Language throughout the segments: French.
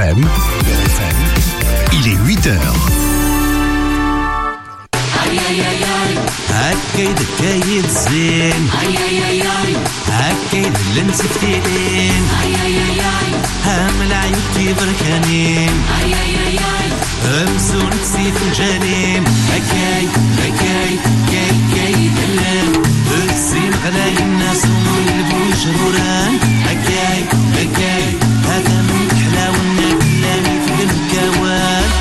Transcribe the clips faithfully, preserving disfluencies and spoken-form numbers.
M. Il est huit heures. هكايد كايد زين هكايد لنسفتين هام العيوب تبركانين همسون تسيف الجنين هكايد هكايد كايد كايد اللام السين غلاي الناس ومقلبوش روران هكايد هكايد هذا من حلاونا كلامي في الكوان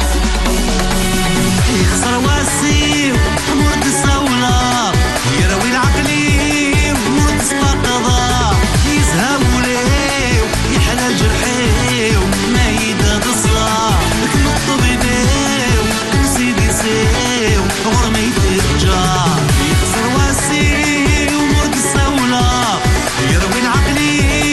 يخسر واسيو مرد الصولة يروي العقلي ومرد الصقضة يزهو ليه يحلى جرحيه ما يداد الصلاة كل الطبيبيه وسيدي سيو غرمي ترجع يخسر واسيو مرد الصولة يروي العقلي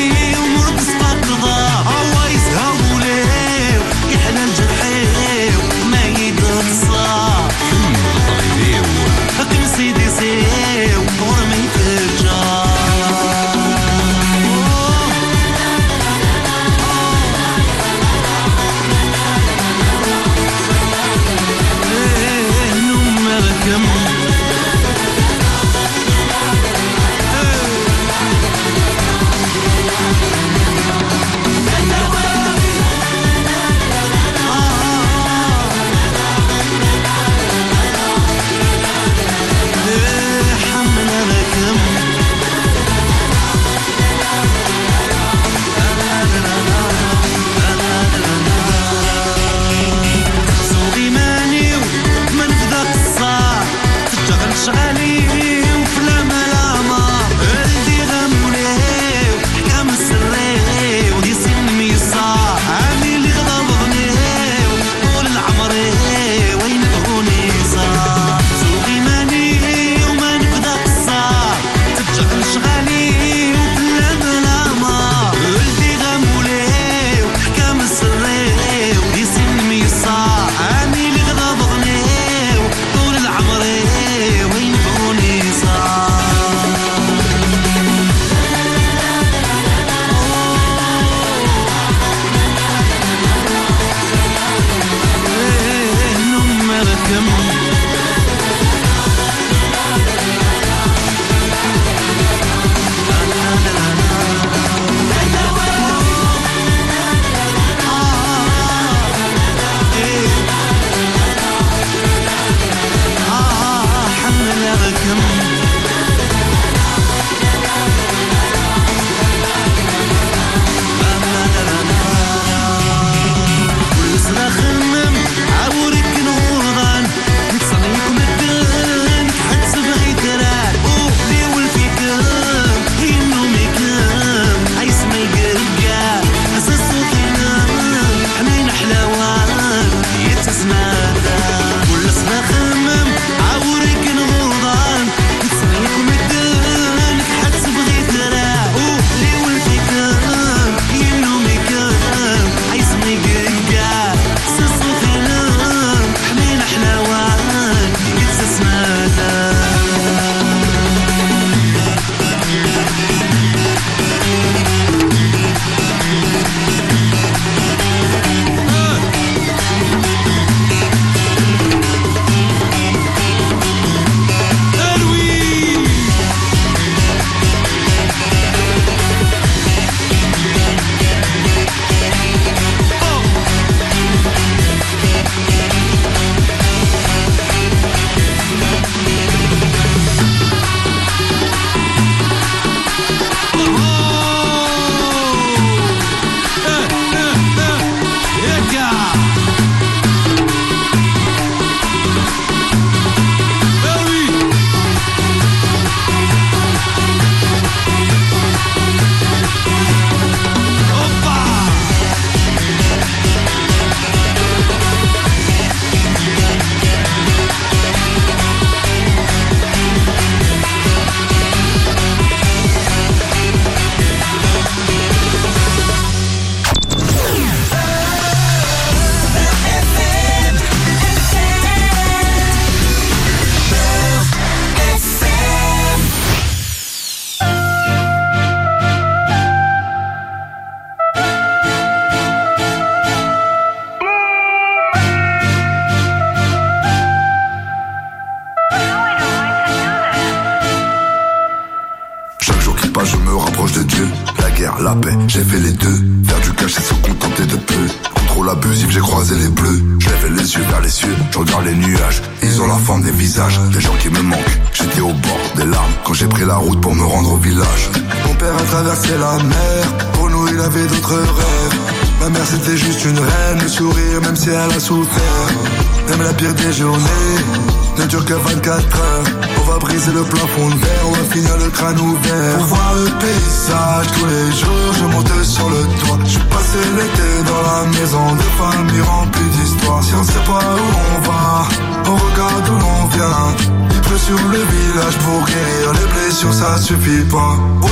me rapproche de Dieu. La guerre, la paix, j'ai fait les deux. Faire du cash et se contenter de peu. Contrôle abusif, j'ai croisé les bleus. Je lève les yeux vers les cieux, je regarde les nuages. Ils ont la forme des visages, des gens qui me manquent. J'étais au bord des larmes quand j'ai pris la route pour me rendre au village. Mon père a traversé la mer, pour nous il avait d'autres rêves. Ma mère c'était juste une reine, le sourire même si elle a souffert. Même la pire des journées ne dure que vingt-quatre heures. On va briser le plafond de verre, on va finir le crâne ouvert. Pour voir le paysage tous les jours, je monte sur le toit. Je passé l'été dans la maison de famille remplie d'histoires. Si on sait pas où on va, on regarde où l'on vient. Il pleut sur le village pour guérir les blessures, ça suffit pas. Oh,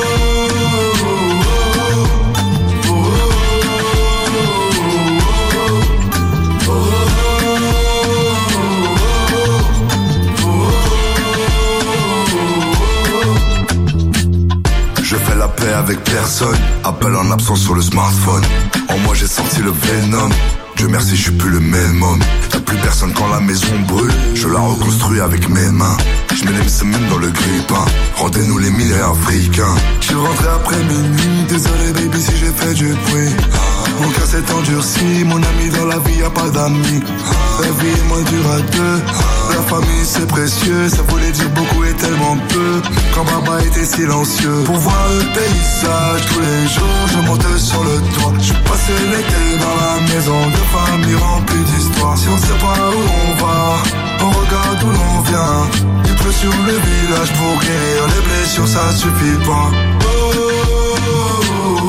avec personne, appel en absence sur le smartphone. En moi j'ai sorti le venom. Dieu merci je suis plus le même homme. Y'a plus personne quand la maison brûle. Je la reconstruis avec mes mains. Je mets les semaines dans le grippin. Rendez-nous les milliers africains. Je suis rentré après minuit. Désolé baby si j'ai fait du bruit. Mon cœur s'est endurci. Mon ami dans la vie y'a pas d'amis. La vie est moins dure à deux. La famille c'est précieux. Ça voulait dire beaucoup et tellement peu. Quand Baba était silencieux. Pour voir le paysage tous les jours, je monte sur le toit. Je suis passé l'été dans la maison de famille remplie d'histoires. Si on sait pas où on va, on regarde où l'on vient. Il pleut sur le village pour guérir les blessures, ça suffit pas. Oh, oh, oh,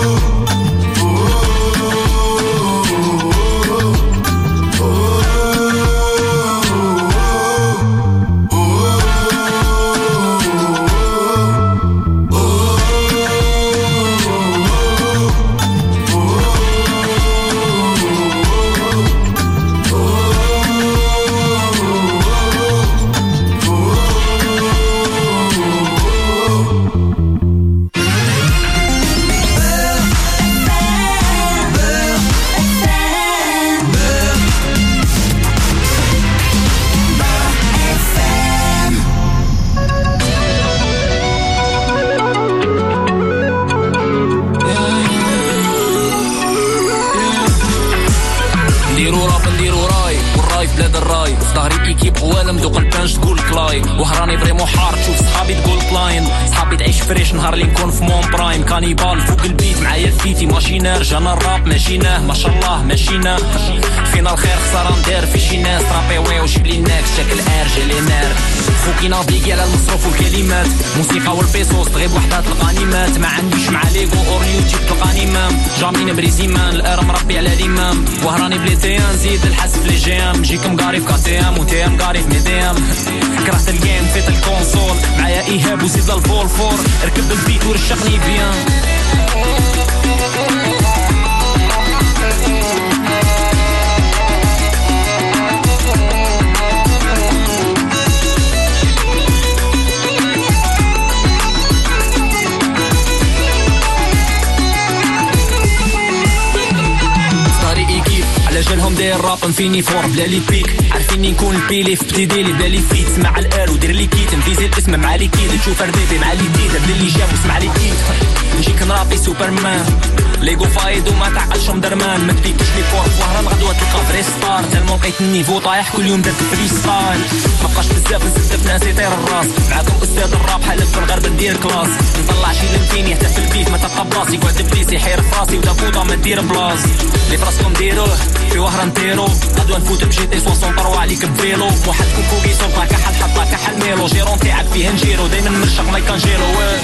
وهراني فريمون حار تشوف صحابي تقول كلاين صحابي تعيش فريش نهار اللي نكون في مون برايم كانيبال فوق البيت معايا الفيتي ماشينار جانا الراب ماشيناه ما شاء الله ماشيناه فينا الخير خساره ندير في شي ناس رابي وي وجيب لي ناكس شكل ار جالي نار خوكي نافيكي على المصروف والكلمات موسيقى والبيسوس تغيب وحدات الغنيمات ما عنديش مع ليغو اور يوتيوب تلقاني مام جامي نبري زيمان الار مربي على الامام وهراني بلي تي ان زيد الحاسب لي جي ام جيك مقاري في كاتي ام وتي ام قاري في ميدي ام كرهت الجيم فيت الكونسول معايا ايهاب وزيد الفول فور ركب البيت ورشقني بيان جالهم داير راب فيني فور بلا لي بيك عارفيني نكون البيلي في ابتدالي بلا لي فيت سمع الار ودير لي كيت نفيزي الاسم مع لي كيد تشوف رديبي مع لي كيد بدا اللي جاب وسمع لي كيد نجيك نرابي سوبرمان ليغو فايد وما تعقلش مدرمان ما تبيكش لي فور وهران غدوة تلقى فري ستار تالمون لقيت النيفو طايح كل يوم درت فري ستايل مبقاش بزاف نزيد في ناس يطير الراس معاكم استاذ الراب حلف في الغرب ندير كلاس نطلع شي لمفيني حتى في البيت ما تلقى بلاصي قعد بليس يحير في راسي ودا فوطه ما دير بلاص اللي فراسكم ديروه في وهران نطيرو غدوة نفوت بجي تي ثلاثة وثلاثين عليك بفيلو وحدكم فوقي سلطة كحل حطة كحل ميلو جيرون تاعك فيه نجيرو دايما مرشق ما يكنجيرو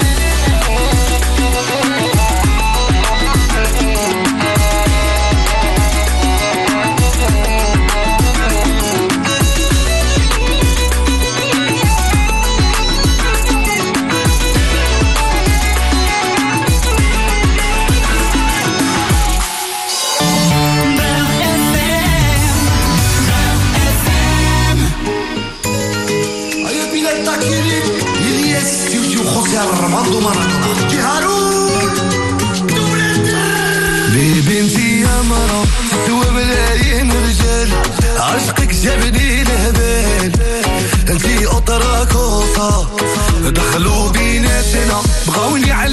Armando Maradona جهارون ببنتي يا مرا سوى ملايين رجال عشقك جابني لهبال انتي أطرا كوطة دخلوا بيناتنا بغاوني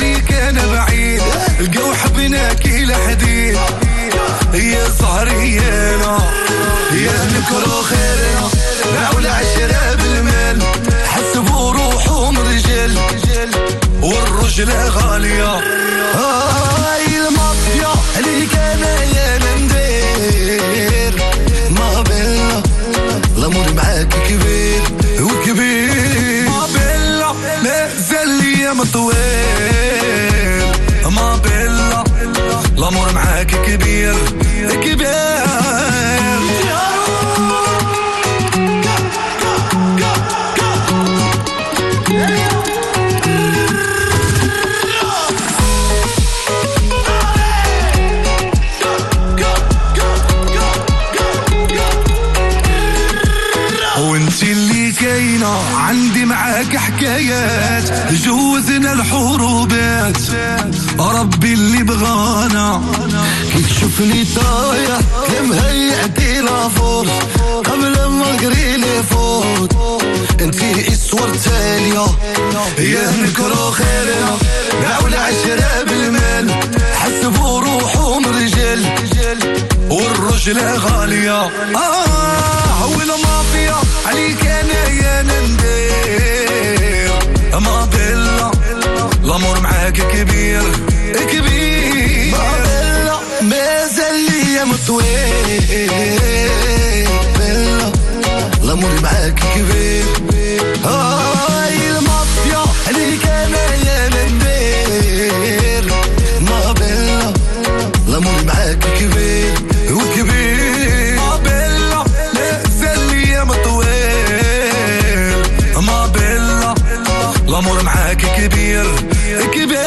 ينكروا خيرنا باعوا العشرة بالمال حسبوا روحهم رجال والرجلة غالية. هاي المافيا اللي كان يا ندير ما بينا الأمور معاك كبير وكبير ما بينا مازال ليا طويل ما بينا الأمور معاك كبير كبير. عندي معاك حكايات جوزنا الحروبات ربي اللي بغانا كيف شوفني طايح كم هيئتي لافورس قبل ما نقري لي فوت انتي اسور تالية يا نكرو خيرنا باعوا العشرة بالمال حسبوا روحهم رجال والرجلة غالية. آه والمافيا عليك انا يا ندير ما بيلا الامور معاك كبير كبير ما بيلا مازال ليا مطويل بيلا الامور معاك كبير. هاي المافيا عليك انا يا ندير ما بيلا الامور معاك كبير وكبير ما بيلا مازال ليا مطويل ما بيلا الامور معاك كبير كبير.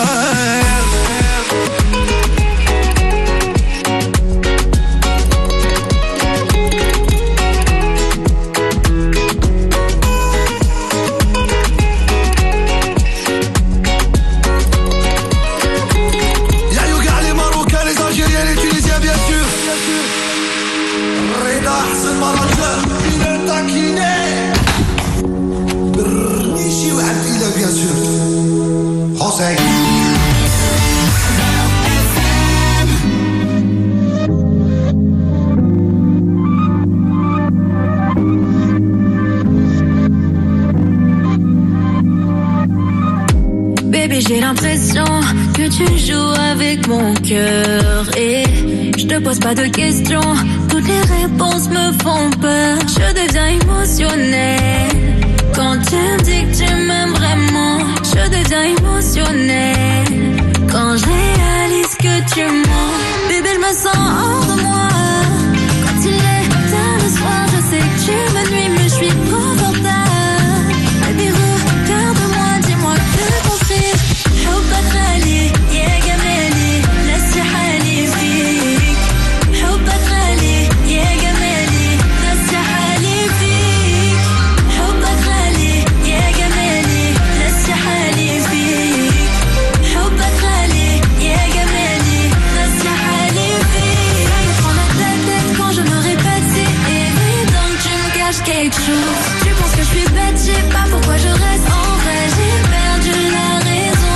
J'ai l'impression que tu joues avec mon cœur et je te pose pas de questions, toutes les réponses me font peur. Je deviens émotionnelle quand tu me dis que tu m'aimes vraiment. Je deviens émotionnelle quand je réalise que tu mens. Bébé, je me sens hors de moi quand il est tard le soir. Je sais que tu me nuis mais je suis confortable. Baby, regarde-moi, dis-moi que ton rire حبك غالي يا جمالي ناسي حالي فيك. حبك غالي يا جمالي ناسي حالي فيك. حبك غالي يا جمالي ناسي حالي فيك. حبك غالي يا جمالي ناسي حالي فيك. Ça me prend la tête quand je me répète, c'est évident que tu me caches quelque chose. Tu penses que je suis bête, je sais pas pourquoi je reste en vrai. J'ai perdu la raison.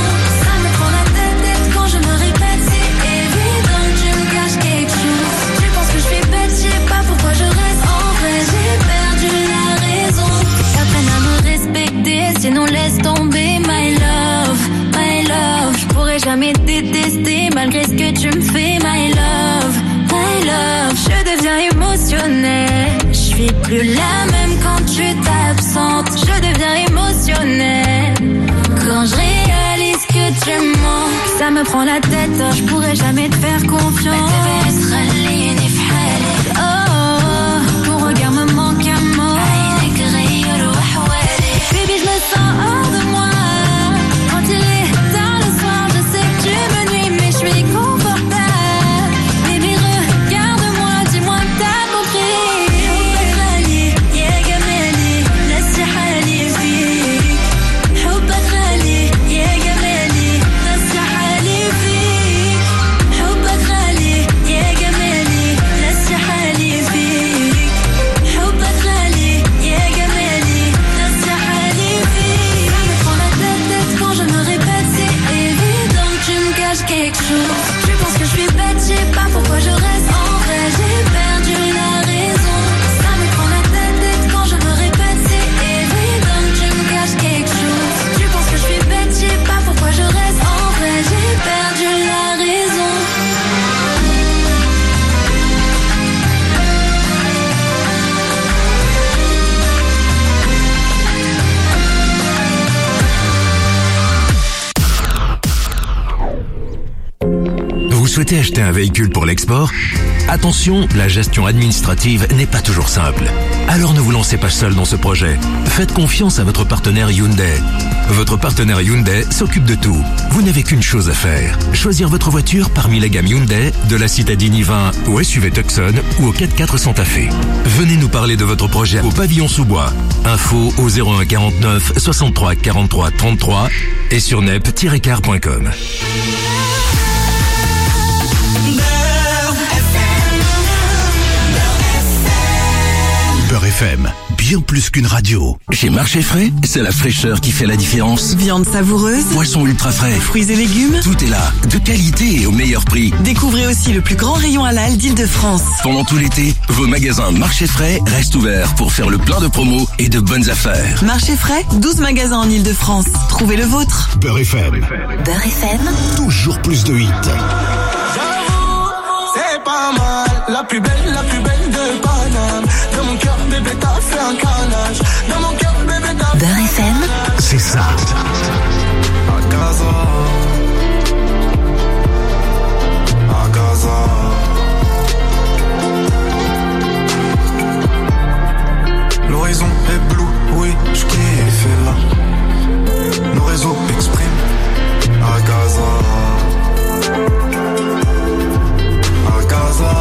Sinon laisse tomber my love, my love. Je pourrais jamais te détester malgré ce que tu me fais my love, my love. Je deviens émotionnelle, je suis plus la même quand tu t'absentes. Je deviens émotionnelle quand je réalise que tu mens. Ça me prend la tête, je pourrais jamais te faire confiance. Oh, ton regard me manque un mot. Baby, je me sens hors de moi quand il est tard le soir. Je sais que tu me nuis mais je suis confortable. Baby, regarde-moi, dis-moi que t'as compris. حبك غالي يا جمالي ناسي حالي فيك. حبك غالي يا جمالي ناسي حالي فيك. حبك غالي يا جمالي ناسي حالي فيك. حبك غالي يا جمالي ناسي حالي فيك. Ça me prend la tête quand je me répète, c'est évident que tu me caches quelque chose. Tu penses que je suis bête, je sais pas pourquoi je reste en vrai. J'ai perdu la raison. souhaitez acheter un véhicule pour l'export? Attention, la gestion administrative n'est pas toujours simple. Alors ne vous lancez pas seul dans ce projet. Faites confiance à votre partenaire Hyundai. Votre partenaire Hyundai s'occupe de tout. Vous n'avez qu'une chose à faire. Choisir votre voiture parmi la gamme Hyundai, de la citadine i vingt au S U V Tucson ou au quatre quatre Santa Fe. Venez nous parler de votre projet au pavillon sous-bois. Info au zéro un quarante-neuf soixante-trois quarante-trois trente-trois et sur nep tiret car point com. Beurre F M, bien plus qu'une radio. Chez Marché Frais, c'est la fraîcheur qui fait la différence. Viande savoureuse, poissons ultra frais, fruits et légumes, tout est là, de qualité et au meilleur prix. Découvrez aussi le plus grand rayon halal d'Île-de-France. Pendant tout l'été, vos magasins Marché Frais restent ouverts pour faire le plein de promos et de bonnes affaires. Marché Frais, douze magasins en Île-de-France. Trouvez le vôtre. Beurre F M. Beurre F M. Toujours plus de hits. C'est pas mal, la plus belle, la plus belle de Paname. Dans mon cœur, bébé, t'as fait un carnage. Dans mon cœur, bébé, t'as fait Beurre F M. C'est ça. À Gaza, à Gaza. L'horizon est bleu, oui, je kiffe là. Nos réseaux expriment à Gaza. À Gaza.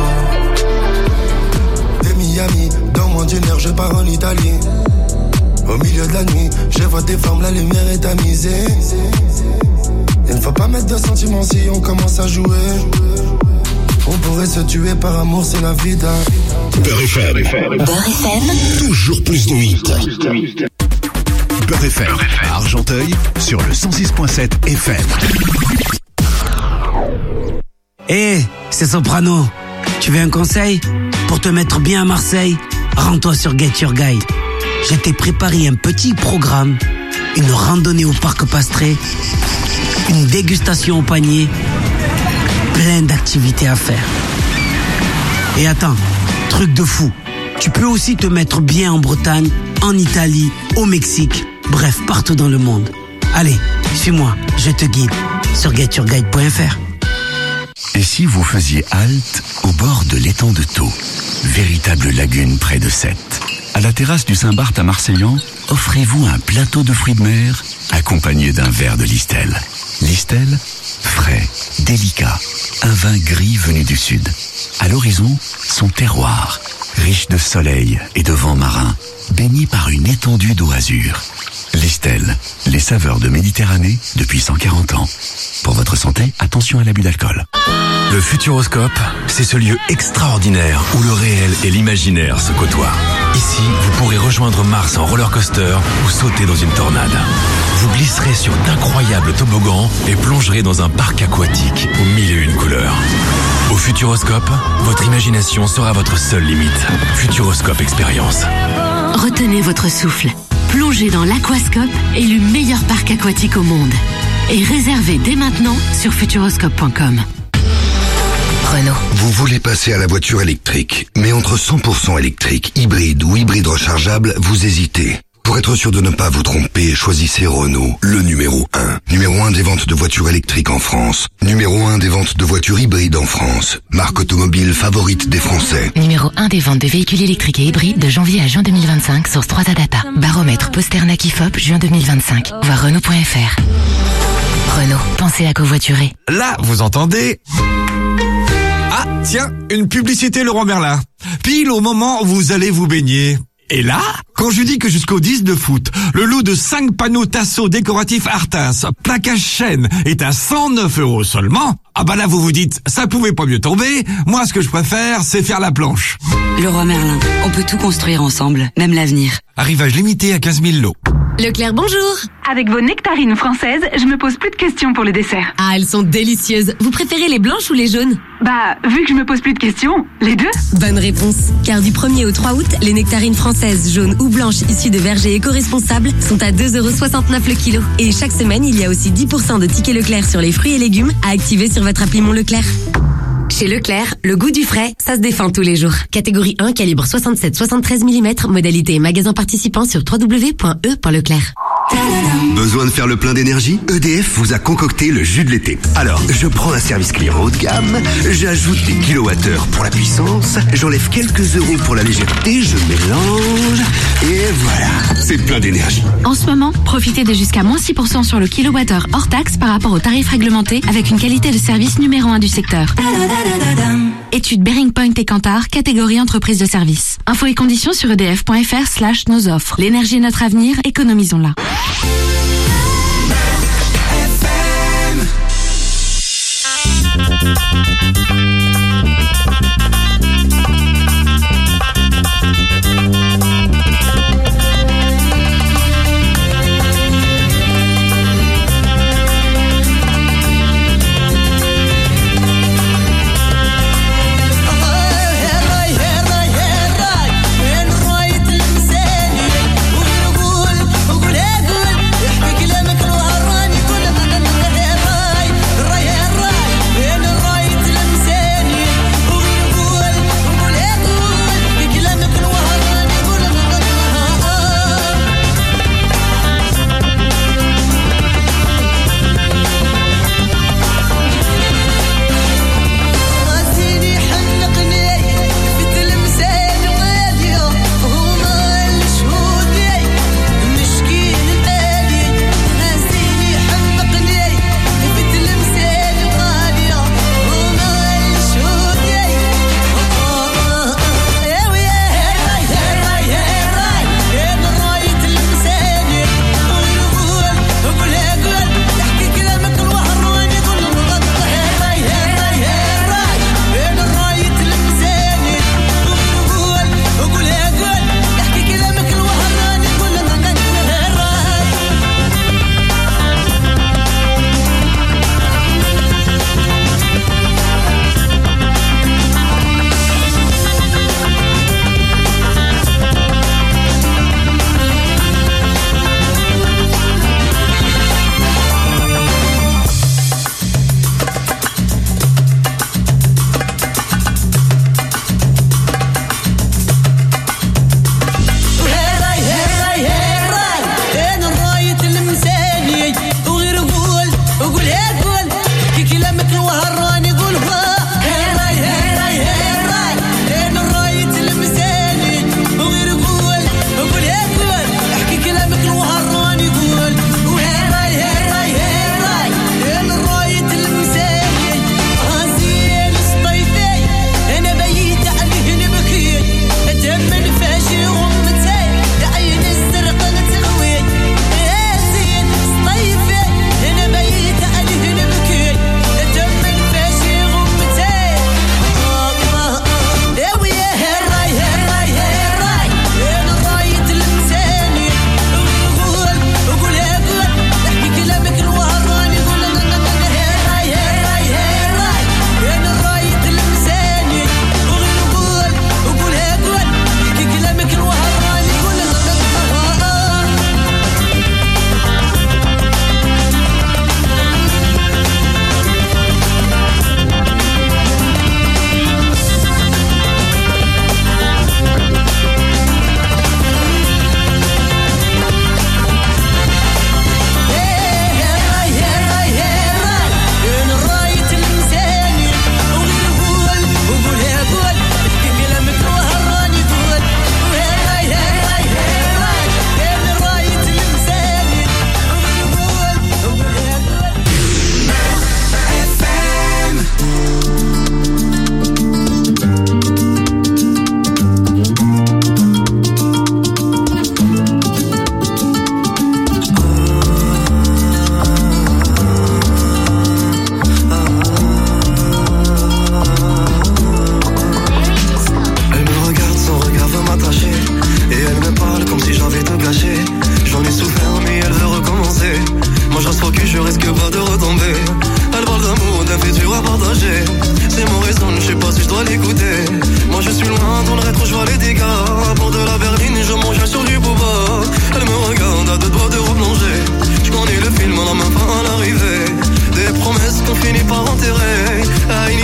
Des Miami, dans mon dîner, je pars en Italie. Au milieu de la nuit, je vois tes formes, la lumière est tamisée. Il ne faut pas mettre de sentiments si on commence à jouer. On pourrait se tuer par amour, c'est la vida. Beurre F M. Beurre F M. Toujours plus de hits. Beurre F M. À Argenteuil, sur le cent six point sept F M. Eh, hey, c'est Soprano. Tu veux un conseil? Pour te mettre bien à Marseille, rends-toi sur Get Your Guide. Je t'ai préparé un petit programme, une randonnée au parc Pastré, une dégustation au panier, plein d'activités à faire. Et attends, truc de fou, tu peux aussi te mettre bien en Bretagne, en Italie, au Mexique, bref, partout dans le monde. Allez, suis-moi, je te guide sur get your guide point f r. Et si vous faisiez halte au bord de l'étang de Thau, véritable lagune près de Sète? À la terrasse du Saint-Barth à Marseillan, offrez-vous un plateau de fruits de mer accompagné d'un verre de Listel. Listel, frais, délicat, un vin gris venu du sud. À l'horizon, son terroir, riche de soleil et de vent marin, baigné par une étendue d'eau azur. Listel, les saveurs de Méditerranée depuis cent quarante ans. Pour votre santé, attention à l'abus d'alcool. Le Futuroscope, c'est ce lieu extraordinaire où le réel et l'imaginaire se côtoient. Ici, vous pourrez rejoindre Mars en roller coaster ou sauter dans une tornade. Vous glisserez sur d'incroyables toboggans et plongerez dans un parc aquatique aux mille et une couleurs. Au Futuroscope, votre imagination sera votre seule limite. Futuroscope Expérience. Retenez votre souffle. Plongez dans l'Aquascope, élu meilleur parc aquatique au monde. Et réservez dès maintenant sur futuroscope point com. Renault. Vous voulez passer à la voiture électrique, mais entre cent pour cent électrique, hybride ou hybride rechargeable, vous hésitez. Pour être sûr de ne pas vous tromper, choisissez Renault, le numéro un. Numéro un des ventes de voitures électriques en France. Numéro un des ventes de voitures hybrides en France. Marque automobile favorite des Français. Numéro un des ventes de véhicules électriques et hybrides de janvier à juin deux mille vingt-cinq, source trois A Data. Baromètre Posternak I F O P, juin deux mille vingt-cinq. Voir Renault point F R. Renault, pensez à covoiturer. Là, vous entendez? Ah, tiens, une publicité Leroy Merlin. Pile au moment où vous allez vous baigner. Et là, quand je dis que jusqu'au dix de foot, le lot de cinq panneaux Tasso décoratifs Artas, plaquage chêne, est à cent neuf euros seulement, ah bah là vous vous dites, ça pouvait pas mieux tomber, moi ce que je préfère, c'est faire la planche. Leroy Merlin, on peut tout construire ensemble, même l'avenir. Arrivage limité à quinze mille lots. Leclerc, bonjour. Avec vos nectarines françaises, je me pose plus de questions pour le dessert. Ah, elles sont délicieuses. Vous préférez les blanches ou les jaunes? Bah, vu que je me pose plus de questions, les deux. Bonne réponse. Car du premier au trois août, les nectarines françaises, jaunes ou blanches issues de vergers éco-responsables sont à deux euros soixante-neuf le kilo. Et chaque semaine, il y a aussi dix pour cent de tickets Leclerc sur les fruits et légumes à activer sur votre appli Mon Leclerc. Chez Leclerc, le goût du frais, ça se défend tous les jours. Catégorie un, calibre soixante-sept soixante-treize millimètres, modalité et magasin participant sur w w w point e point leclerc. Besoin de faire le plein d'énergie? E D F vous a concocté le jus de l'été. Alors, je prends un service client haut de gamme, j'ajoute des kilowattheures pour la puissance, j'enlève quelques euros pour la légèreté, je mélange, et voilà, c'est plein d'énergie. En ce moment, profitez de jusqu'à moins six pour cent sur le kilowattheure hors taxe par rapport au tarif réglementé avec une qualité de service numéro un du secteur. Étude Bearing Point et Kantar, catégorie entreprise de service. Infos et conditions sur edf.fr slash nos offres. L'énergie est notre avenir, économisons-la. qu'on finit par enterrer. Ah, il y a du mal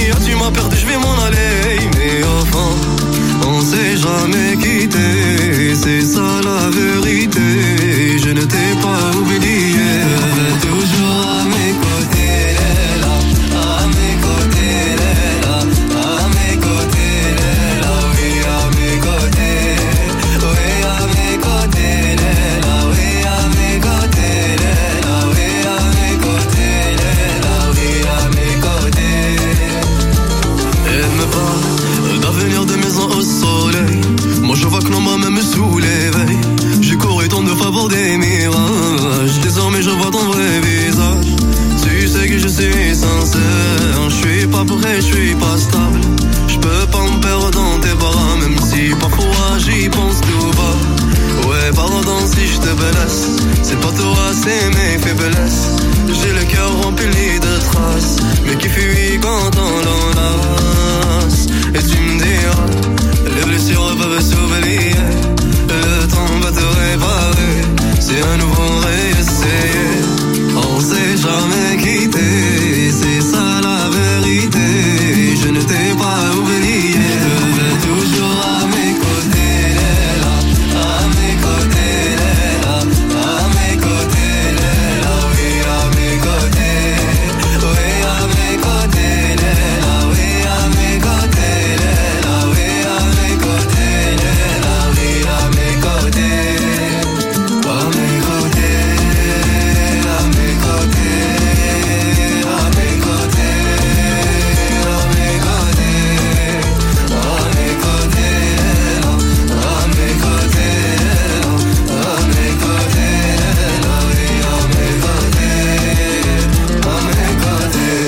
m'a perdu, je vais m'en aller. Mais enfin, on s'est jamais quitté. C'est ça la vérité. Je ne t'ai pas oublié. Toujours à mes côtés, Léla. À mes côtés, Léla. À mes côtés, Léla. Oui, à mes côtés. Oui, à mes côtés, Léla. Oui, à mes côtés, Léla. Oui, à mes côtés, Léla. Oui, à mes côtés. Elle me parle d'avenir de maison au soleil. Moi je vois que l'on m'a même sous l'éveil. J'ai couru tant de faveurs des mirages. Désormais je vois ton vrai visage. Tu sais que je suis sincère. Je suis pas prêt, je suis pas stable. Je peux pas me perdre dans tes bras. Même si parfois j'y pense tout bas. Ouais pardon si je te blesse. C'est pas toi c'est mes faiblesses. J'ai le cœur rempli de traces. Mais qui fuit quand on l'enlace. Et tu me diras, les blessures peuvent s'oublier. Le temps va te réparer. C'est à nouveau réessayer. On s'est jamais quitté. C'est ça la vérité. Je ne t'ai pas oublié. Toujours à mes côtés, Léla. À mes côtés, Léla. À mes côtés, Léla. Oui, à mes côtés. Oui, à mes côtés, Léla. Oui, à mes côtés, Léla. Oui, à mes côtés, Léla. Oui, à mes côtés. À mes côtés. À mes côtés. À mes côtés. À mes côtés. À mes côtés, Léla. À mes côtés, Léla. À mes côtés, Léla. Oui, à mes côtés. À mes côtés.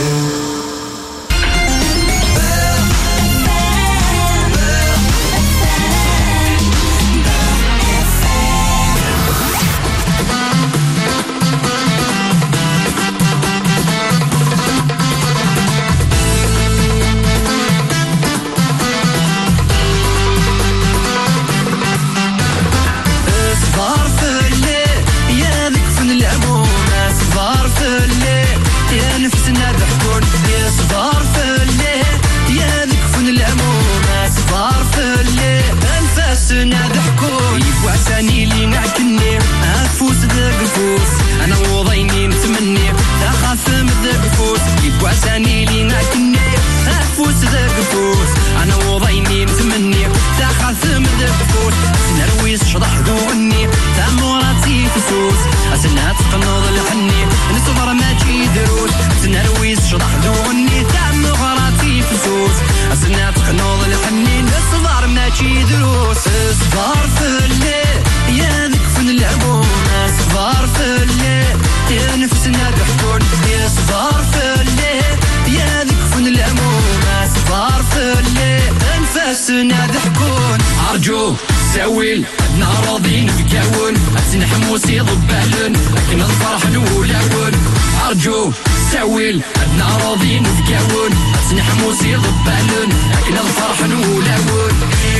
صبار في الليل يا ذيك فن العمومة. صبار في الليل يا نفسنا ضحكون. يا صبار في الليل يا ذيك فن العمومة. صبار في الليل انفاسنا ضحكون. يبوع ثاني لي نعكني افوس ذاك الفوس. انا وضيني متمني تخاف من ذاك الفوس. يبوع ثاني لي نعكني افوس ذاك الفوس. انا وضيني متمني تخاف من ذاك الفوس. نرويس شضح ذوني تاموراتي في سوس. أسنها تقنض الحني نصبر ما تجي دروس. نرويس شضح ذوني تاموراتي في سوس. أسنها تقنض الحني نصبر ما تجي دروس. صبار في الليل يا ذيك فن العمومة. صبار في الليل يا نفسنا ضحكون. يا صبار في الليل يا ذيك فن العمومة. صبار في الليل انفاسنا ضحكون. أرجو ساويل عدنا راضين بكاون. أتنحموسي ضبالن لكن الفرح نولاون. أرجو ساويل عدنا راضين بكاون. أتنحموسي ضبالن لكن الفرح نولاون.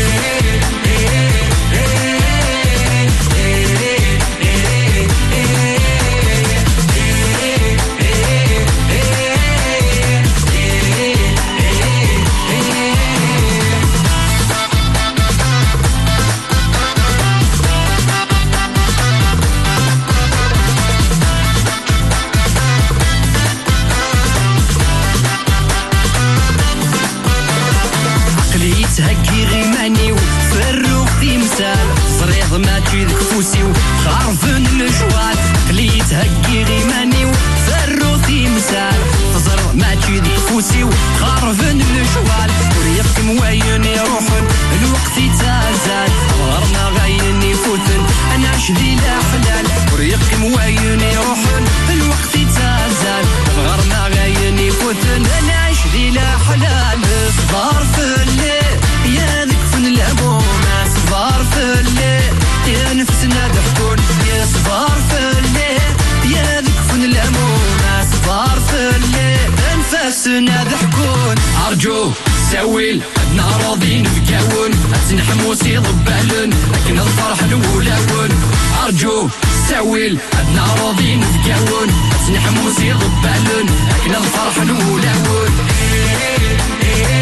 تهكي غيماني وفرو في مسال. صريض ما تجيذك فوسي وخارفن المشوات. قلي تهكي غيماني وفرو في مسال. تصرض ما تجيذك فوسي وخارفن المشوال. وريقك مواين يروحن الوقت يتازال. غرنا غاين يفوتن انا عشذي لا حلال. وريقك مواين يروحن الوقت يتازال. غرنا غاين يفوتن انا عشذي لا حلال. صبار في الليل يا ذيك فن العمومة. صبار في الليل يا نفسنا ضحكون. يا صبار في الليل يا ذيك فن العمومة. صبار في الليل انفاسنا ضحكون. أرجو ساويل عدنا راضين بكاون. أتنحموسي ضبالن لكن الفرح نولاون. أرجو ساويل عدنا راضين بكاون. أتنحموسي ضبالن لكن الفرح نولاون.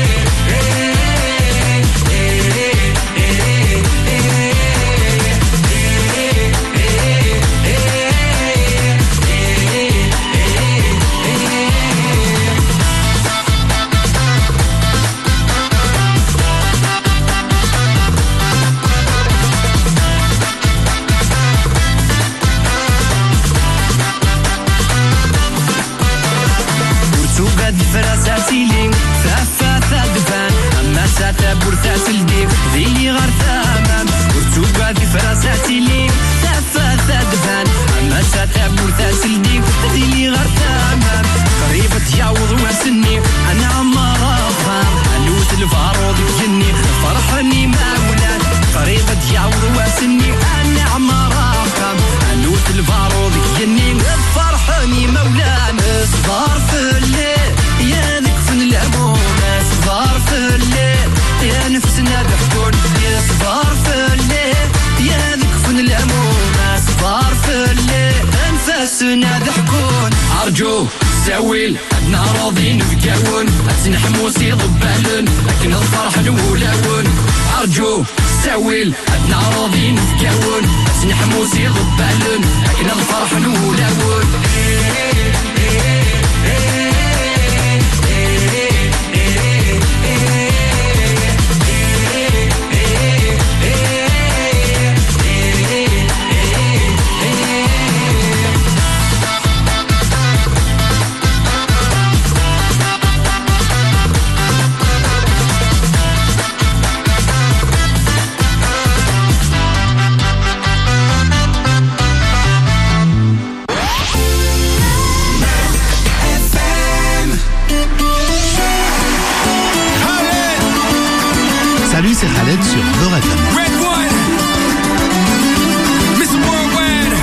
ورتاد فراساتي لي ثافا دفان أما ساتا بورثات الديف ذيلي غار ثامام ورتوقع دي فراساتي لي ثافا دفان أما ساتا بورثات الديف ذيلي غار ثامام قريبة تجاوض واسني أنا عمارة فام أنوت الفارو بجني فرحني ما ولاد قريبة تجاوض واسني أنا عمارة فام أنوت الفارو بجني فرحني مولان صبار في الليل يا ذكفن الأموم صبار في الليل يا نفسنا ضحكون يا صبار في الليل يا ذكفن الأموم صبار في الليل أنفاسنا ضحكون أرجو ساويل أدنا راضين بجاون أتنحموسي ضبالن لكن الفرح نولون أرجو ساويل أدنا راضين بجاون أتنحموسي ضبالن لكن الفرح نولون Salut, c'est Khaled sur Beurre F M. Red One, mister Worldwide.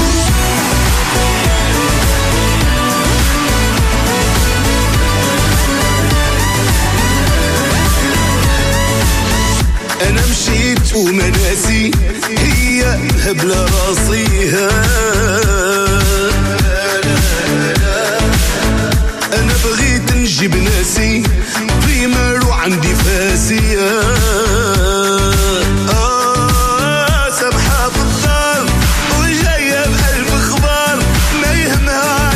أنا مشيت وما ناسي هي هبلة راسيها أنا بغيت نجيب ناسي بريمر وعندي فاسية آه سامحة في الدار وجاية بقلب اخبار ما يهمها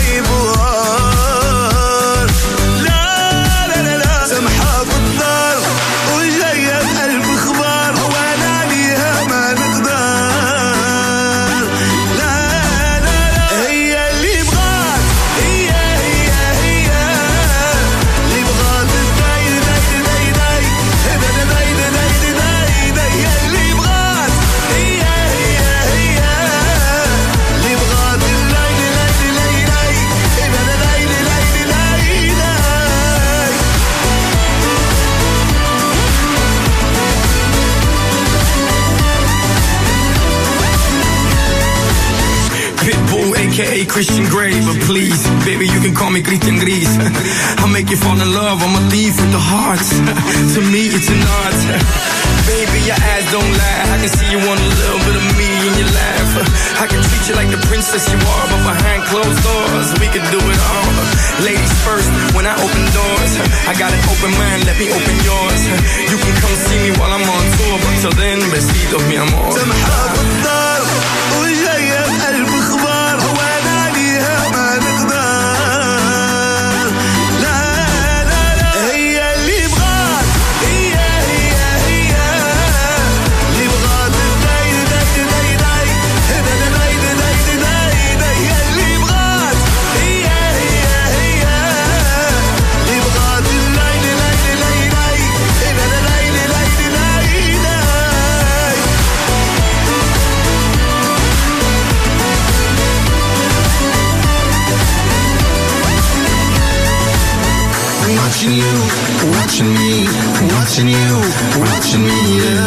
عيبوار لا لا لا لا سامحة في الدار وجاية بقلب اخبار وانا عليها ما نقدر لا لا لا هي اللي بغات هي هي هي اللي بغات الداير داير داير داير هذا داير داير داير هي اللي بغات هي هي هي اللي بغات الداير داير داير داير هذا داير داير داير Pitbull, aka Christian Grey, but please, baby, you can call me Christian Gris. I'll make you fall in love, I'm a thief with the hearts. To me, it's an art. Baby, your eyes don't lie. I can see you want a little bit of me in your life. I can treat you like the princess you are, but behind closed doors, we can do it all. Ladies first, when I open doors, I got an open mind, let me open yours. You can come see me while I'm on tour, but till then, besitos mi amor. سامحة في الدار وجاية بقلب اخبار وانا عليها ما نقدر لا لا لا هي اللي بغات هي هي هي اللي بغات الداير داير داير داير هذا داير داير داير هي اللي بغات هي هي هي اللي بغات الداير داير داير داير هذا داير داير داير watching you, watching me, watching you, watching me,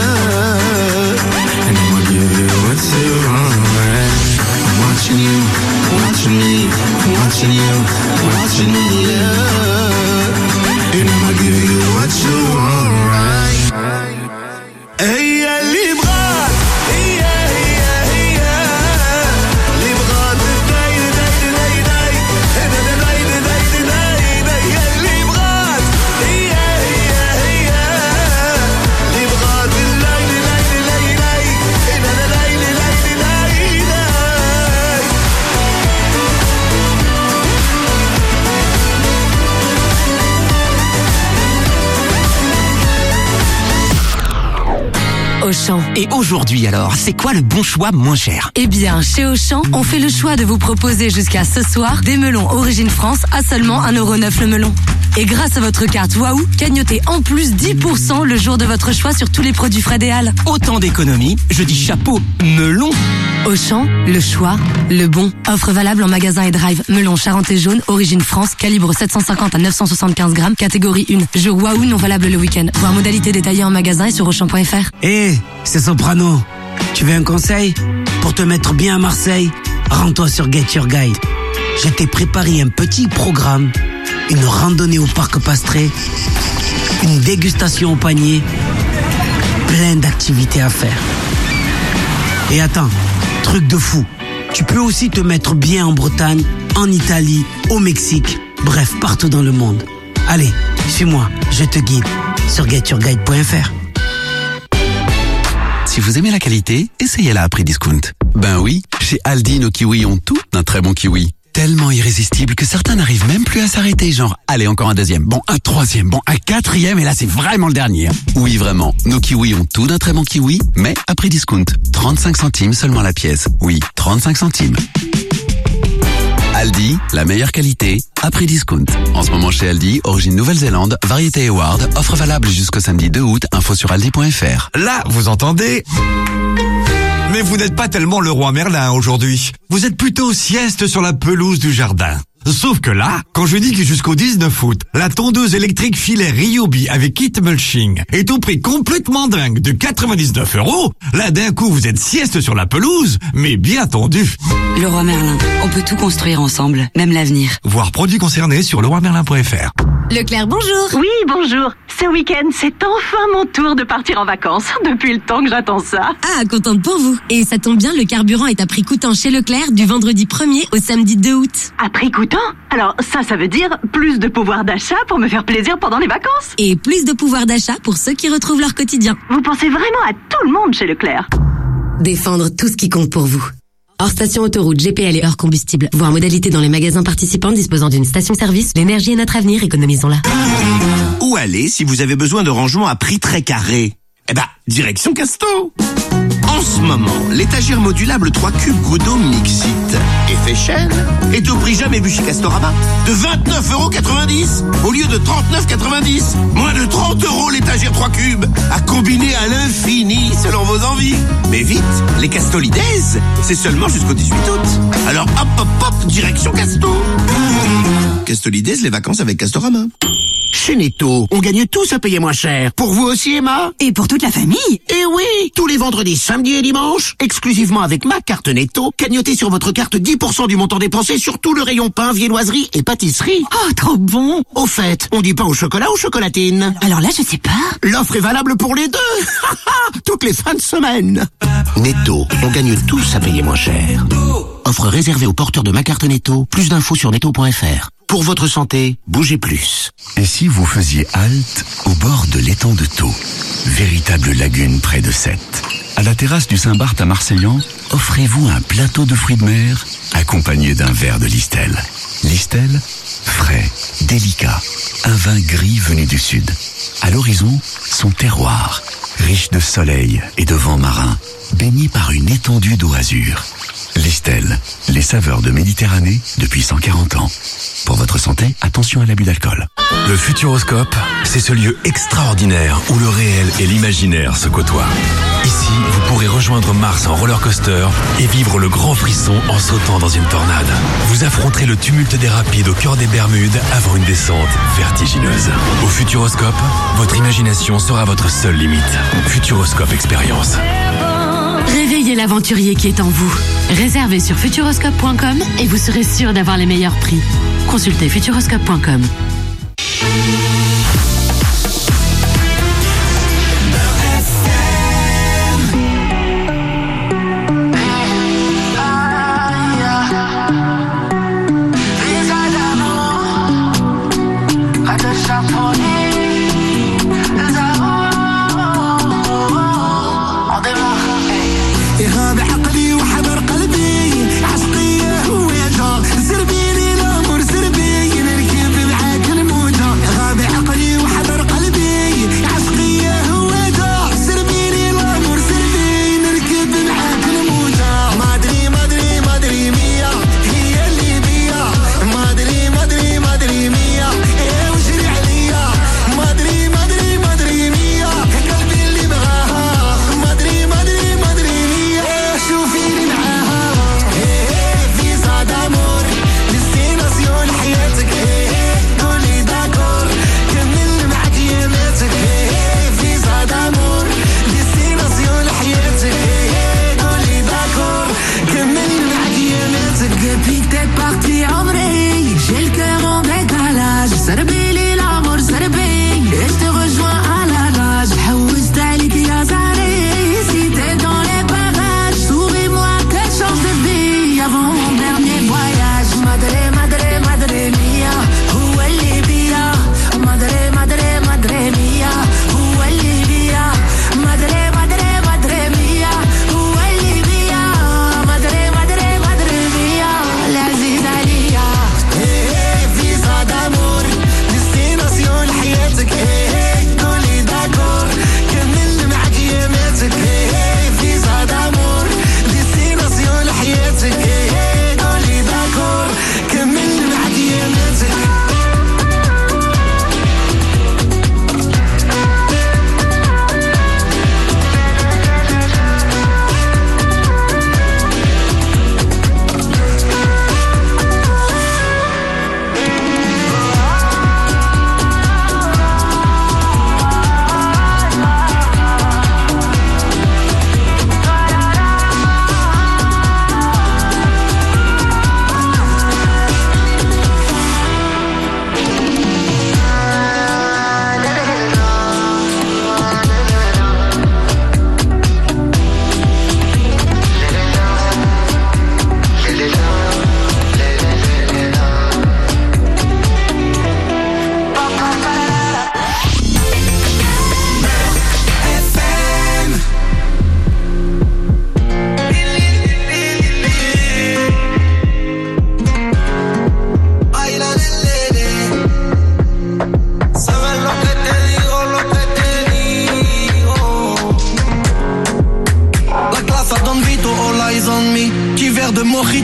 yeah. And I'ma give you what you want. I'm watching you, watching me, watching you, watching me, yeah. And I'ma give you what you want, right? هي اللي بغات هي هي هي اللي بغات الداير داير داير داير هذا داير داير داير هي اللي بغات هي هي هي اللي بغات الداير داير داير داير هذا داير داير داير داير Auchan. Et aujourd'hui alors, c'est quoi le bon choix moins cher? Eh bien, chez Auchan, on fait le choix de vous proposer jusqu'à ce soir des melons Origine France à seulement un euro neuf le melon. Et grâce à votre carte Waouh, gagnotez en plus dix pour cent le jour de votre choix sur tous les produits frais des Halles. Autant d'économies, je dis chapeau, melon. Auchan, le choix, le bon. Offre valable en magasin et drive. Melon Charente et jaune, Origine France, calibre sept cent cinquante à neuf cent soixante-quinze grammes, catégorie un. Jour Waouh non valable le week-end. Voir modalité détaillée en magasin et sur auchan point f r. Eh, hey, c'est Soprano. Tu veux un conseil? Pour te mettre bien à Marseille, rends-toi sur Get Your Guide. Je t'ai préparé un petit programme, une randonnée au parc Pastré, une dégustation au panier, plein d'activités à faire. Et attends, truc de fou, tu peux aussi te mettre bien en Bretagne, en Italie, au Mexique, bref, partout dans le monde. Allez, suis-moi, je te guide sur get your guide point f r. Si vous aimez la qualité, essayez-la à prix discount. Ben oui, chez Aldi, nos kiwis ont tout d'un très bon kiwi. Tellement irrésistible que certains n'arrivent même plus à s'arrêter, genre, allez, encore un deuxième, bon, un troisième, bon, un quatrième, et là, c'est vraiment le dernier. Oui, vraiment, nos kiwis ont tout d'un très bon kiwi, mais à prix discount. trente-cinq centimes seulement la pièce. Oui, trente-cinq centimes. Aldi, la meilleure qualité, à prix discount. En ce moment chez Aldi, origine Nouvelle-Zélande, variété Award, offre valable jusqu'au samedi deux août, info sur aldi point f r. Là, vous entendez? Mais vous n'êtes pas tellement le roi Merlin aujourd'hui. Vous êtes plutôt sieste sur la pelouse du jardin. Sauf que là, quand je dis que jusqu'au dix-neuf août, la tondeuse électrique filaire Ryobi avec kit mulching est au prix complètement dingue de quatre-vingt-dix-neuf euros, là d'un coup vous êtes sieste sur la pelouse, mais bien tondu. Le roi Merlin, on peut tout construire ensemble, même l'avenir. Voir produits concernés sur le roi merlin point f r. Leclerc, bonjour. Oui, bonjour. Ce week-end, c'est enfin mon tour de partir en vacances. Depuis le temps que j'attends ça. Ah, contente pour vous. Et ça tombe bien, le carburant est à prix coûtant chez Leclerc du vendredi premier au samedi deux août. À prix coûtant? Alors ça, ça veut dire plus de pouvoir d'achat pour me faire plaisir pendant les vacances. Et plus de pouvoir d'achat pour ceux qui retrouvent leur quotidien. Vous pensez vraiment à tout le monde chez Leclerc. Défendre tout ce qui compte pour vous. Hors station autoroute, G P L et hors combustible. Voir modalité dans les magasins participants disposant d'une station-service. L'énergie est notre avenir, économisons-la. Où aller si vous avez besoin de rangement à prix très carré? Eh ben, direction Casto. En ce moment, l'étagère modulable trois cubes Godot Mixit effet chaîne est au prix jamais vu chez Castorama de vingt-neuf euros quatre-vingt-dix au lieu de trente-neuf euros quatre-vingt-dix. Moins de trente euros l'étagère trois cubes à combiner à l'infini selon vos envies. Mais vite, les Castolides, c'est seulement jusqu'au dix-huit août. Alors hop hop hop, direction Casto. Castolides, les vacances avec Castorama. Chez Netto, on gagne tous à payer moins cher. Pour vous aussi, Emma? Et pour toute la famille? Eh oui! Tous les vendredis, samedis et dimanches, exclusivement avec ma carte Netto, cagnotez sur votre carte dix pour cent du montant dépensé sur tout le rayon pain, viennoiserie et pâtisserie. Oh, trop bon! Au fait, on dit pain au chocolat ou chocolatine? Alors là, je sais pas. L'offre est valable pour les deux! Toutes les fins de semaine. Netto, on gagne tous à payer moins cher. Offre réservée aux porteurs de ma carte Netto. Plus d'infos sur netto point f r. Pour votre santé, bougez plus. Et si vous faisiez halte au bord de l'étang de Thau, véritable lagune près de Sète? À la terrasse du Saint-Barth à Marseillan, offrez-vous un plateau de fruits de mer accompagné d'un verre de Listel. Listel, frais, délicat, un vin gris venu du sud. À l'horizon, son terroir, riche de soleil et de vent marin, baigné par une étendue d'eau azur. Listel, les saveurs de Méditerranée depuis cent quarante ans. Pour votre santé, attention à l'abus d'alcool. Le Futuroscope, c'est ce lieu extraordinaire où le réel et l'imaginaire se côtoient. Ici, vous pourrez rejoindre Mars en roller coaster et vivre le grand frisson en sautant dans une tornade. Vous affronterez le tumulte des rapides au cœur des Bermudes avant une descente vertigineuse. Au Futuroscope, votre imagination sera votre seule limite. Futuroscope Expérience. Réveillez l'aventurier qui est en vous. Réservez sur futuroscope point com et vous serez sûr d'avoir les meilleurs prix. Consultez futuroscope point com. زربيني الامور زربيني نركب معاك الموجة غابي عقلي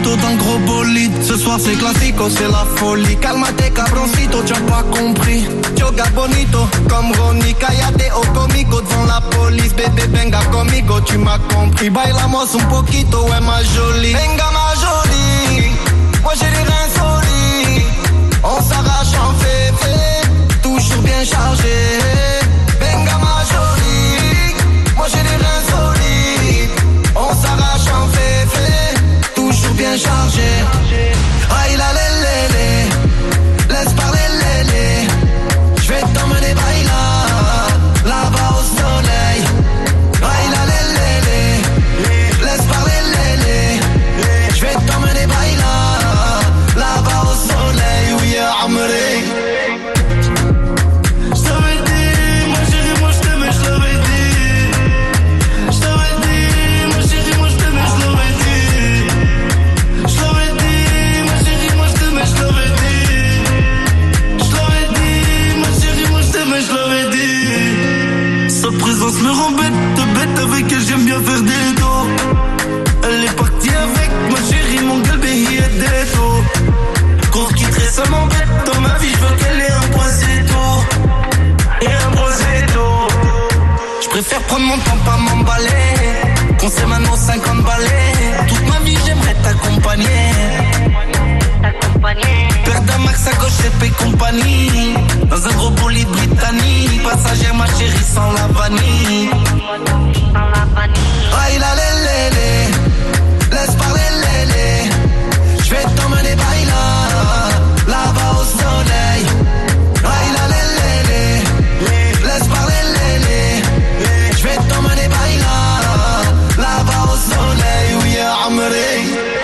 Despacito dans le gros bolide. Ce soir c'est classico, c'est la folie. Calmate cabroncito, tu as pas compris. Yoga bonito, comme Ronnie, cállate o comico devant la police. Bébé venga conmigo, tu m'as compris. Bailamos un poquito, ouais ma jolie. Venga ma jolie, moi j'ai les reins solides. On s'arrache en féfé, toujours bien chargé. Venga ma jolie, moi j'ai les reins solides. On s'arrache en féfé, toujours bien chargé. Aïe la lé lé lé, laisse parler lé lé. J'vais t'emmener bailar, là-bas au soleil. Aïe la lé lé lé, laisse parler lé lé. J'vais t'emmener bailar, là-bas au soleil. Oui ya amré. J't'avais dit, ma chérie, moi j't'aimais, j't'avais dit. J't'avais dit, ma chérie, moi j't'aimais, j't'avais dit. J't'avais dit, ma chérie, moi j't'aimais, j't'avais dit. J't'avais dit, ma chérie, moi j't'aimais, j't'avais dit. Sa présence me rend bête, bête avec elle, j'aime bien faire des dos. Elle est partie avec ma chérie, mon gueule, béhi et des dos. Qu'on se quitterait, ça m'embête. Dans ma vie, je veux qu'elle ait un poisito. Et un brosetto. Je préfère prendre mon temps, pas m'emballer. Qu'on sait maintenant cinquante balais. Toute ma vie, j'aimerais t'accompagner. Père d'un max à gauche, c'est P compagnie. Dans un gros bolide britannique. Passagère, ma chérie, sans la vanille. Aïe la lé lé lé, laisse parler lé lé. J'vais t'emmener bailar, là-bas au soleil. Aïe la lé lé lé, laisse parler lé lé. J'vais t'emmener bailar, là-bas au soleil. Oui ya amré.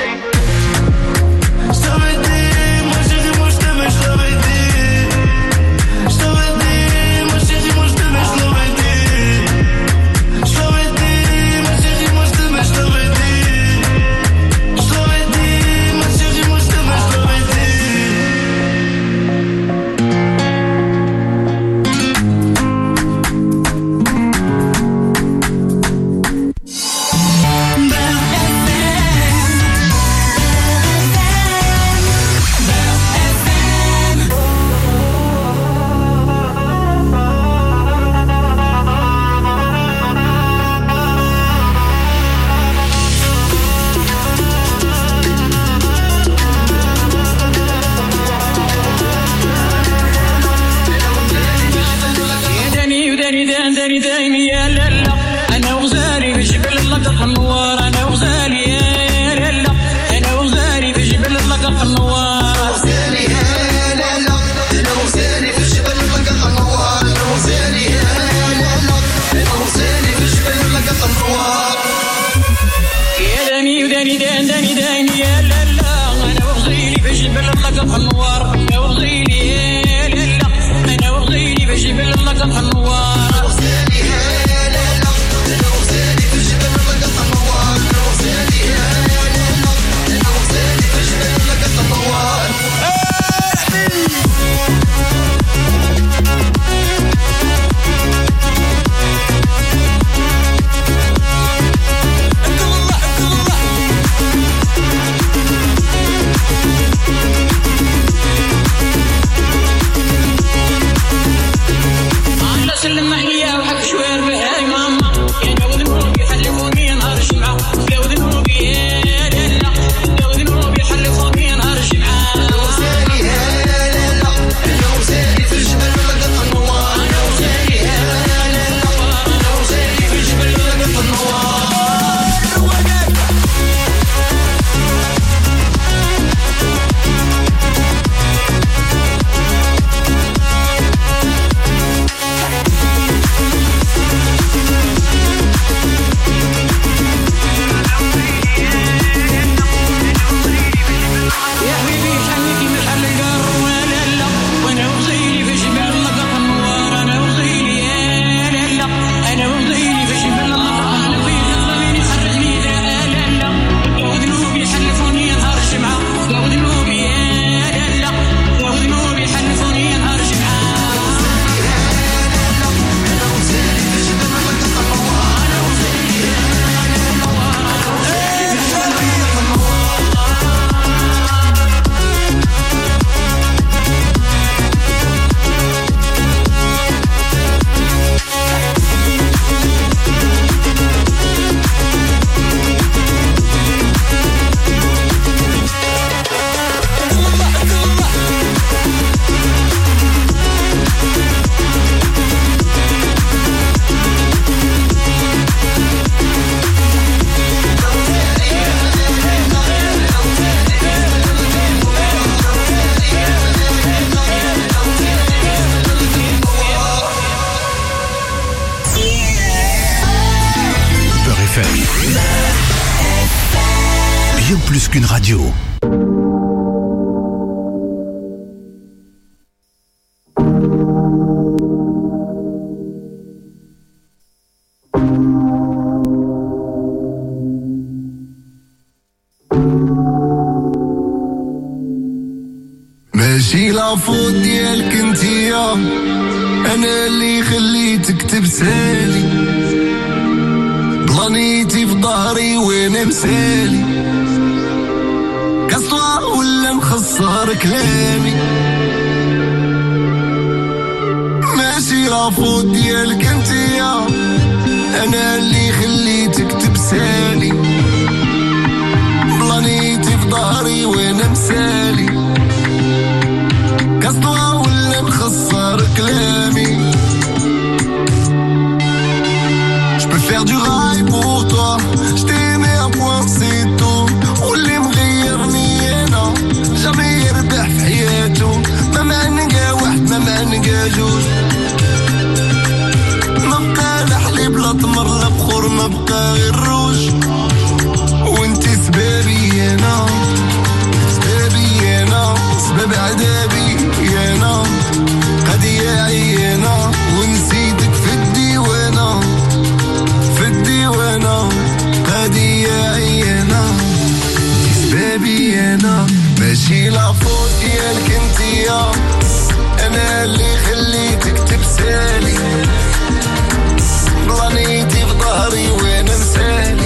J't'avais dit, ma chérie, moi j't'aimais, j't'avais dit. J't'avais dit, ma chérie, moi j't'aimais, j't'avais dit. J't'avais dit, ma chérie, moi j't'aimais. plus qu'une radio. ماشي لافوت ديالك انتيا، انا اللي خليتك تبسالي، بلانيتي في ظهري وانا مسالي، كاستوار ولا مخسر كلامي. ماشي لافوت ديالك انتيا، انا اللي خليتك تبسالي، بلانيتي في ظهري وانا مسالي، كاستوار ولا مخسر كلامي. Je peux faire du rail pour toi, je t'aimais à point c'est tout. واللي مغيرني انا جامي يربح في حياته، ما معنقا واحد ما معنقا جوج، ما بقى لا حليب لا تمر لا بخور، ما بقى غير روج. وانتي سبابي انا، سبابي انا، سباب عذابي انا، قضية عيانة ونسيتك في الديوانة، في الديوانة قضية عيانة. سبابي انا، ماشي لافوت ديالك انتيا، انا اللي خليتك تبسالي، بلانيتي في ظهري وانا مسالي،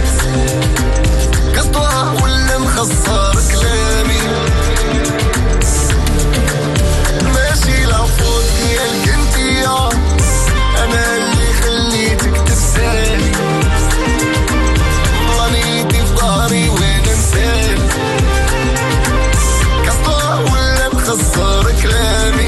كاستوار ولا مخسر كلامي. ماشي لافوت ديالك انتيا، انا اللي خليتك تبسالي، بلانيتي في ظهري وانا مسالي، كاستوار ولا مخسر كلامي.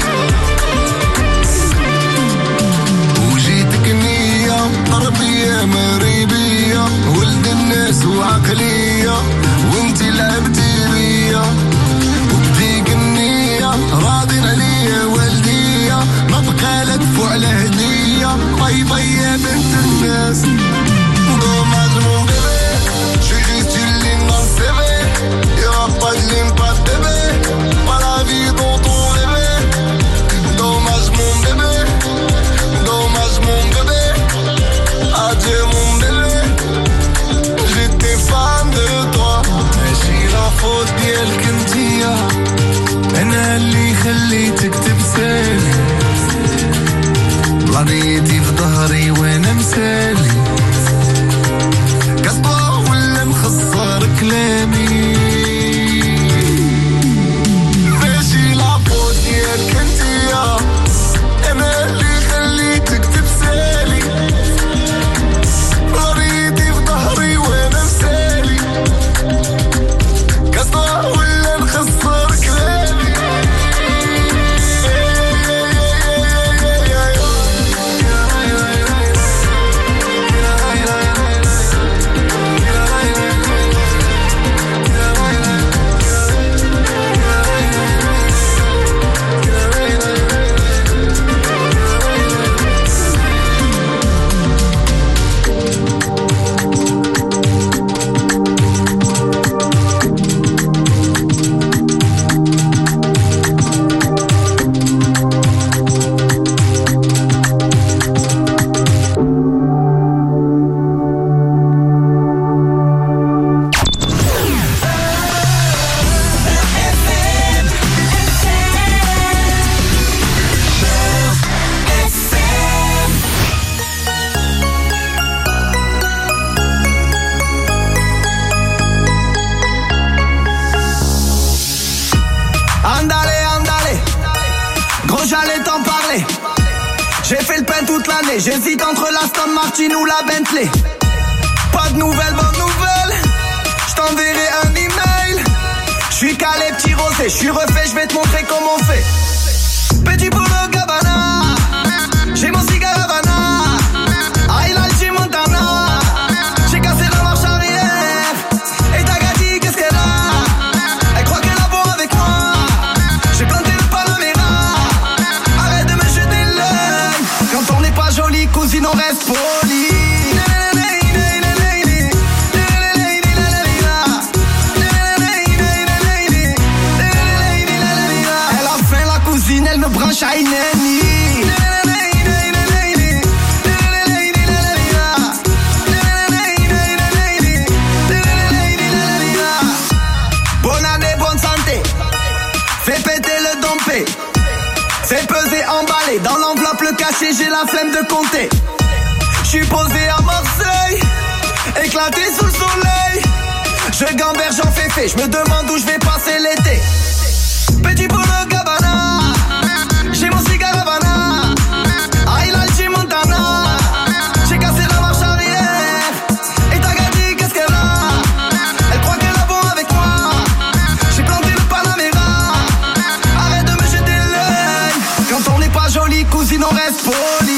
وجيتك نية تربية مريبية، ولد الناس وعقلية، وانتي لعبتي بيا وبديك النية، راضين عليا والدية، ما بقى لك فعل هدية، باي باي يا بنت الناس. دوماج مون بيبي، j'ai juste une ligne dans le C V, y'aura pas de ligne, pas de bébé, pas la vie dont on rêvait. Dommage mon bébé, dommage mon bébé, adieu mon bébé, j'étais fan de toi. ماشي لافوت ديالك انتيا، انا اللي خليتك تبسالي، بلانيتي في ظهري وانا مسالي، كاستوار ولا مخسر كلامي. ماشي لافوت ديالك انتيا، انا اللي خليتك تبسالي، بلانيتي في ظهري وانا مسالي، كاستوار ولا مخسر كلامي. J'ai fait le pain toute l'année, j'hésite entre l'Aston Martin ou la Bentley. Pas de nouvelles, bonnes nouvelles, j't'enverrai un email. J'suis calé, petit rosé, j'suis refait, j'vais te montrer comment on fait. Petit boulot Gabbana, j'ai mon cigare Havana, Highlight, j'ai Montana. J'ai cassé la marche arrière, et Tagadi, qu'est-ce qu'elle a? Elle croit qu'elle a beau avec moi. J'ai planté le Panamera, arrête de me jeter l'œil. Quand on n'est pas joli, cousine, on reste poli. branche عيناني Bonne année, bonne santé. Fais péter le dompé. Fais peser, emballer. Dans l'enveloppe, le cachet, j'ai la flemme de compter. J'suis posé à Marseille, éclaté sous le soleil. Je gamberge en féfé, j'me demande où j'vais passer l'été. Petit polo Gabbana, j'ai mon cigare Havana. Island, j'ai Montana. J'ai cassé la marche arrière. Et t'as gagné, qu'est-ce qu'elle a? Elle croit qu'elle a bon avec moi. J'ai planté le Panamera. Arrête de me jeter l'œil. Quand on n'est pas joli, cousine, on reste poli.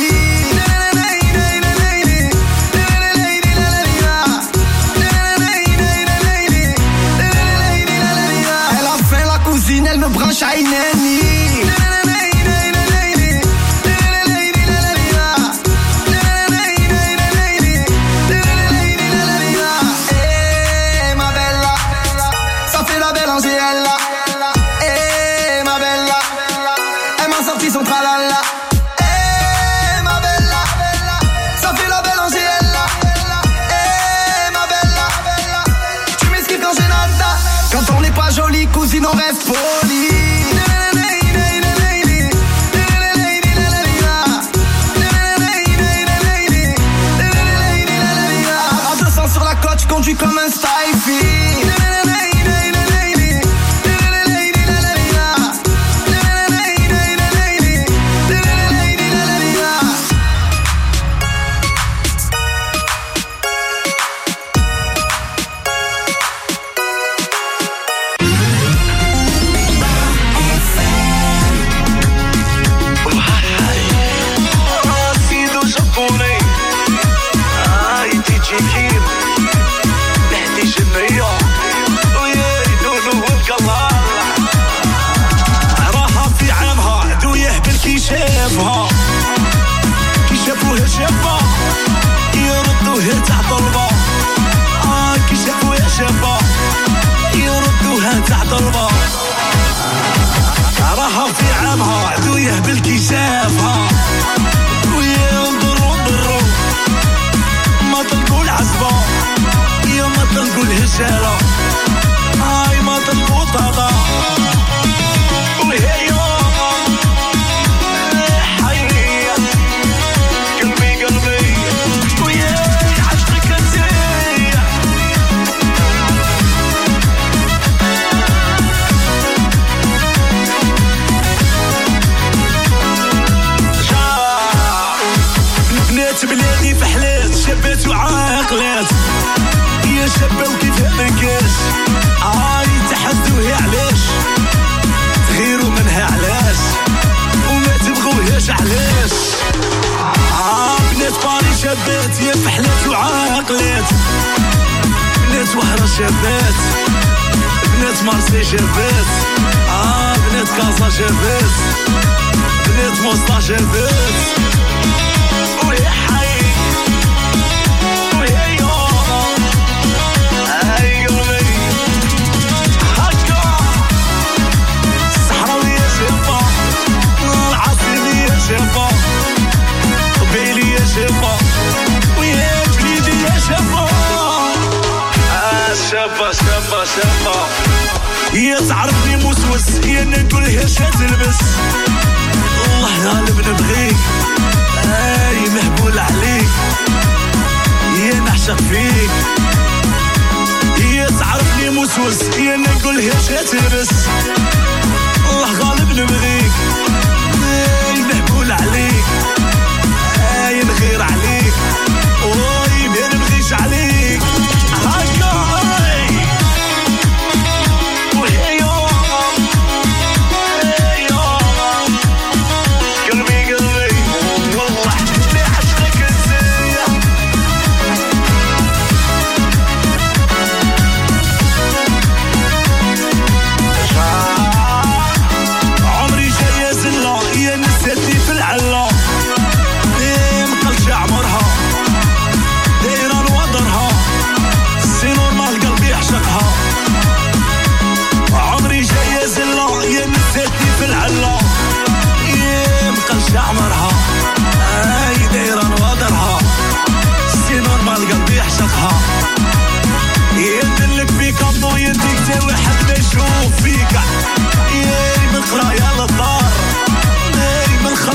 Elle me branche à Ineni. Eh ma bella, ça fait la belle Angela. Eh ma bella, elle m'a sorti son tralala. Eh ma bella, ça fait la belle Angela. Eh ma bella, tu m'esquives quand j'ai nada. Quand on n'est pas joli, cousine, on reste poli. À deux cents sur la côte, je conduis comme un style. شافها كي شافوها شافها يردوها تحت البا آه كي شافوها شافها يردوها تحت البا راها في عامها عدو يهبل كي شافها ويا نضرو نضرو ما تلقوا العزبة يا ما تلقوا الهشالة هاي ما تلقوا طاطا وهي بلادي في حلات شابات وعاقلات يا شابة وكيفها منكاش عاي تحدوها علاش تغيروا منها علاش وما تبغوهاش علاش آه بنات باري شابات يا في حلات وعاقلات بنات وهرة شابات بنات مارسي شابات آه بنات كازا شابات بنات موسطا شابات ويا حي ويا يوم هاي قلبي هكا الصحراوية شابة العاصمية شابة قبيلية شابة ويا جليدية شابة شابة شابة شابة هي تعرفني موسوس هي نقولها شا تلبس الله غالب نبغيك هاي مهبول عليك هي نحشق فيك هي تعرفني موسوس هي نقولها شا تلبس الله غالب نبغيك هاي مهبول عليك هاي نغير عليك وي ما نبغيش عليك هكا هاي وهي يوم هاي يوم قلبي قلبي والله اللي عشقك ازاي عمري جاي تعمل